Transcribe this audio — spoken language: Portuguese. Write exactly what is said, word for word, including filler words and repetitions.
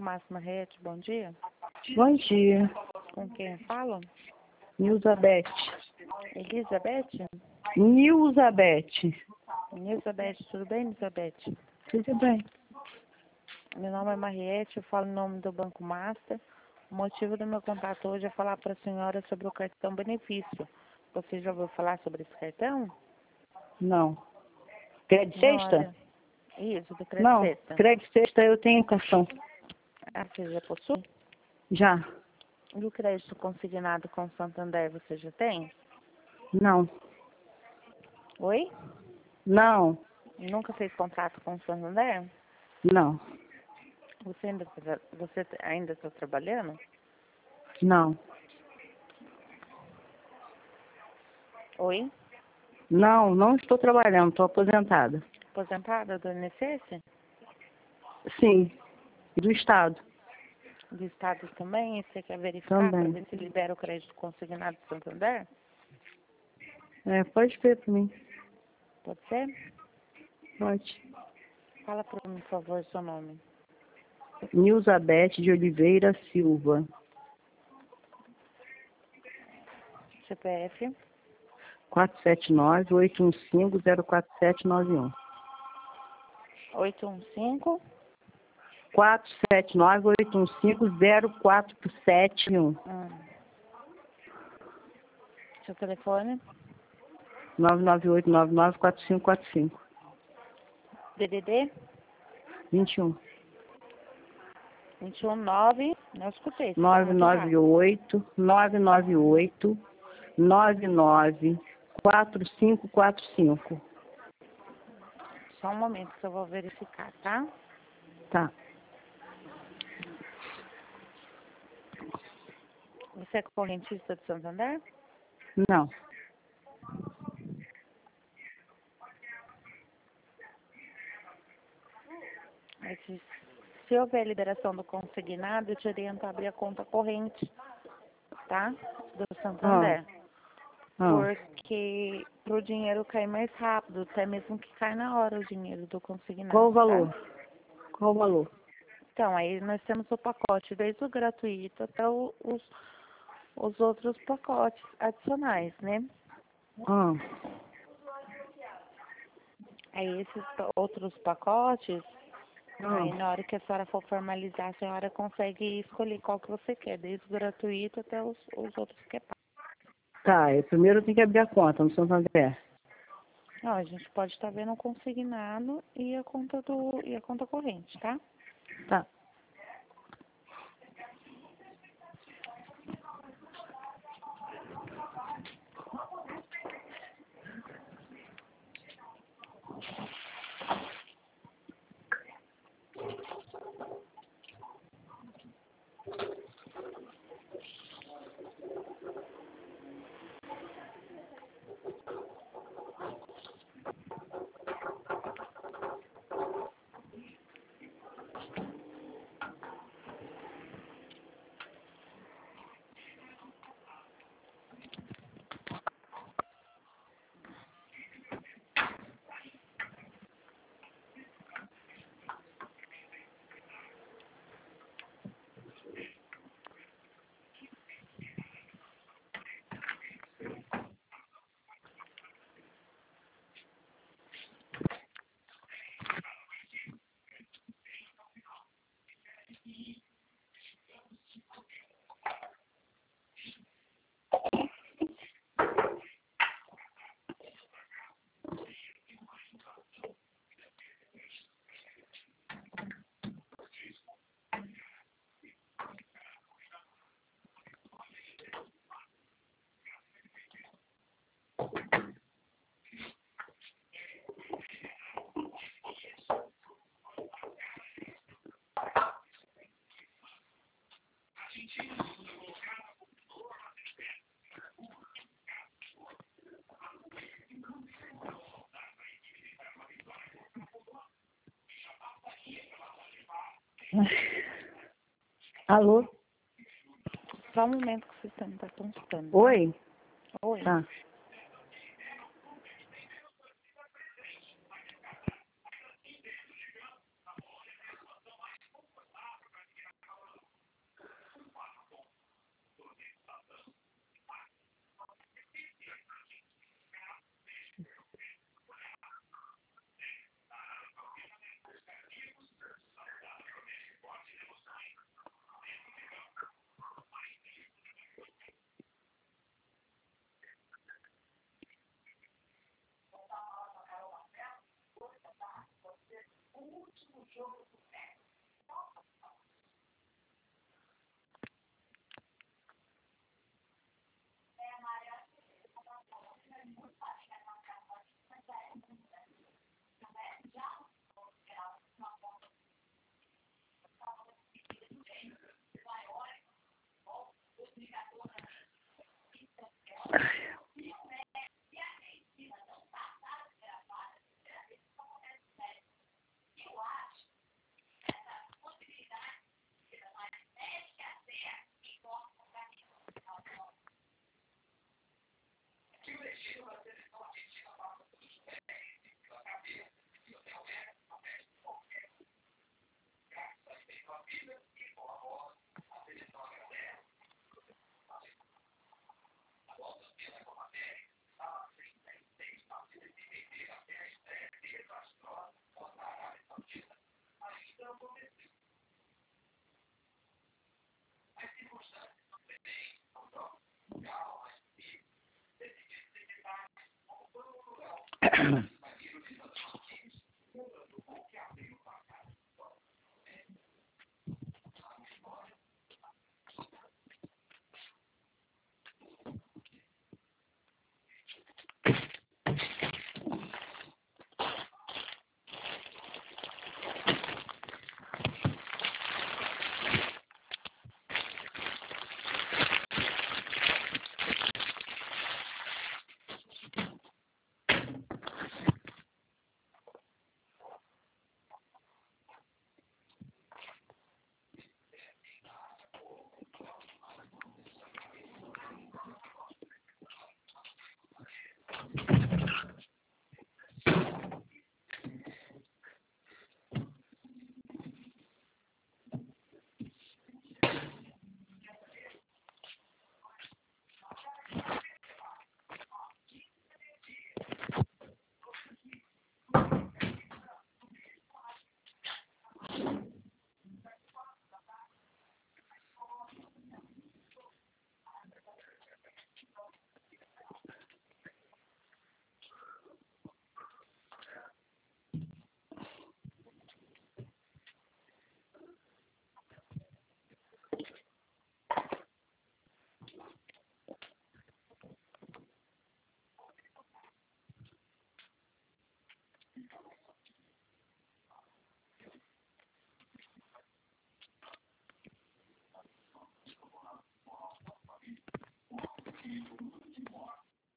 Máxima Rede, bom dia. Bom dia, Com quem eu falo? Nilzabeth. Elizabeth? Nilzabeth. Elizabeth, tudo bem, Elizabeth? Tudo bem. Meu nome é Mariette, eu falo em nome do Banco Master. O motivo do meu contato hoje é falar para a senhora sobre o cartão benefício. Você já ouviu falar sobre esse cartão? Não. Crédito Não, sexta? olha. Isso, do Crédito Não, Sexta. crédito sexta eu tenho cartão. Ah, você já possui? Já. E o crédito consignado com o Santander você já tem? Não. Oi? Não. Nunca fez contrato com o Santander? Não. Você ainda tá- você ainda está trabalhando? Não. Oi? Não, não estou trabalhando, estou aposentada. Aposentada do I N S S? Sim. Do Estado. Do Estado também? E você quer verificar para Também. ver se libera o crédito consignado do Santander? É, pode ver para mim. Pode ser? Pode. Fala para mim, por favor, seu nome. Nilzabeth de Oliveira Silva. C P F? quatro sete nove, oito um cinco, zero quatro sete nove um. oito um cinco? quatro sete nove, oito um cinco, zero quatro sete um. Hum. Seu telefone? nove nove oito nove nove quatro cinco quatro cinco. D D D? vinte e um. vinte e um nove? Não escutei, você tá nove muito nove rápido. oito nove nove oito nove nove quatro cinco quatro cinco. Só um momento que eu vou verificar, tá? Tá. Você é correntista do Santander? Não. Mas se, se houver liberação do consignado, eu te oriento a abrir a conta corrente, tá? Do Ah, Santander. ah. Porque pro dinheiro cair mais rápido, até mesmo que cai na hora o dinheiro do consignado, Qual o valor? tá? Qual o valor? Então, aí nós temos o pacote, desde o gratuito até o, os, os outros pacotes adicionais, né? Ah, Aí esses pa- outros pacotes, aí ah. na hora que a senhora for formalizar, a senhora consegue escolher qual que você quer, desde o gratuito até os, os outros que é pago. Tá, eu primeiro tenho que abrir a conta no Santander. Não, a gente pode estar vendo o consignado e a conta do e a conta corrente, tá? Tá. Alô? Só um momento que o sistema está constando, tá? Oi? Oi. Tá.